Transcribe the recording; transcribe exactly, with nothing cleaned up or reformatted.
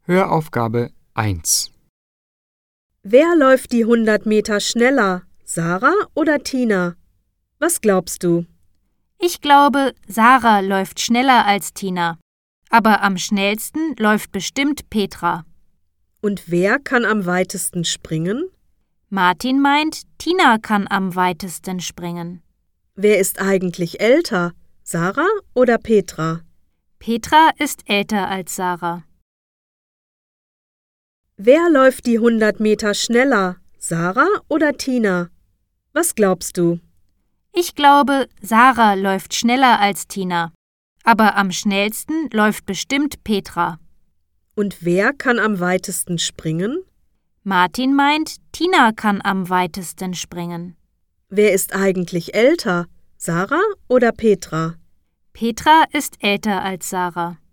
Höraufgabe eins. Wer läuft die hundert Meter schneller, Sarah oder Tina? Was glaubst du? Ich glaube, Sarah läuft schneller als Tina. Aber am schnellsten läuft bestimmt Petra. Und wer kann am weitesten springen? Martin meint, Tina kann am weitesten springen. Wer ist eigentlich älter, Sarah oder Petra? Petra ist älter als Sarah. Wer läuft die hundert Meter schneller, Sarah oder Tina? Was glaubst du? Ich glaube, Sarah läuft schneller als Tina. Aber am schnellsten läuft bestimmt Petra. Und wer kann am weitesten springen? Martin meint, Tina kann am weitesten springen. Wer ist eigentlich älter, Sarah oder Petra? Petra ist älter als Sarah.